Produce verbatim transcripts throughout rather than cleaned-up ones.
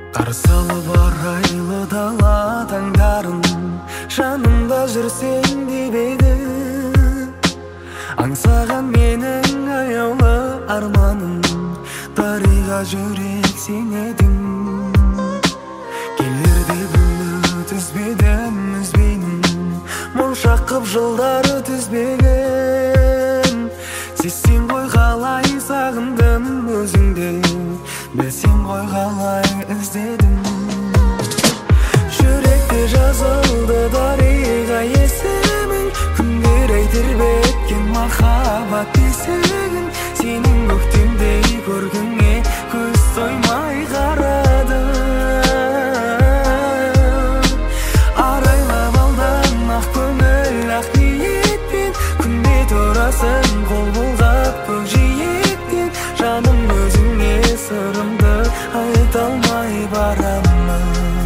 Қарсалы арайлы дала таңдарын, жанымда жүрсең деп еді. Аңсаған менің аяулы арманым, дариға жүрек сен едің. Келерде гүлі түзбедім үзбеймін, моншақ қып жылдары түзбеген. Сен ғой қалай сағындым өзіңде, білсең ғой қалай іздедім. Жүректе жазылды дариға есімің, күндер айтыр беткен махаббат бесігін. Сенің көктемдей көргіңе көз тоймай қарады. Арайлап алдан ақ көңіл ақ ниетпен, күнде тұрасың қол бұлғап көкжиектен. Жаным өзіңе сырымды айта алмай барамын.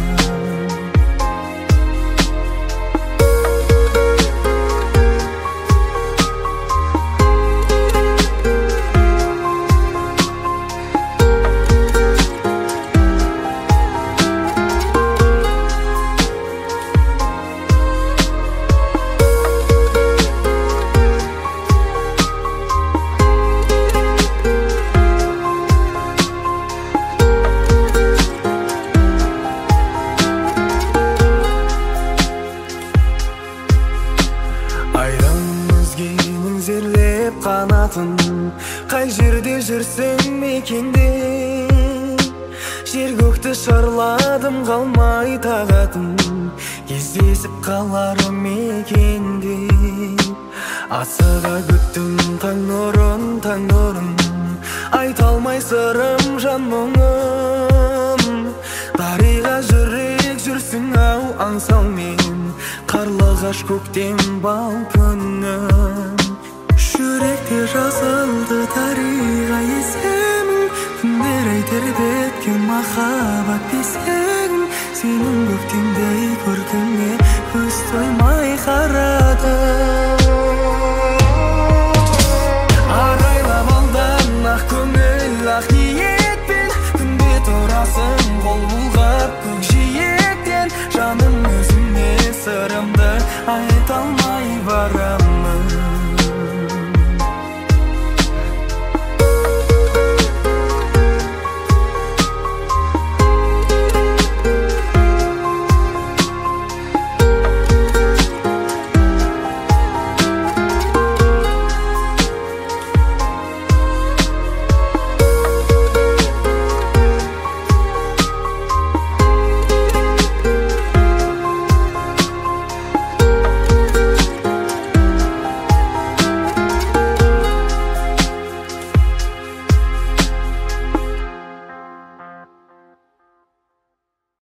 Зерлеп қанатын, қай жерде жүрсің мекенде. Жер көкті шарладым қалмай тағатым, кездесіп қалар мекенде. Асыға күттім таң нұрын, таң нұрын, айта алмай сырым жан мұңым. Дариға жүрек жүрсің ау аңсаумен, қарлығаш көктем бал күнім. Жүректе жазылды дариға есімің, күндер айтыр беткен махаббат бесігін. Сенің көктемдей көркіңе көз тоймай қарады.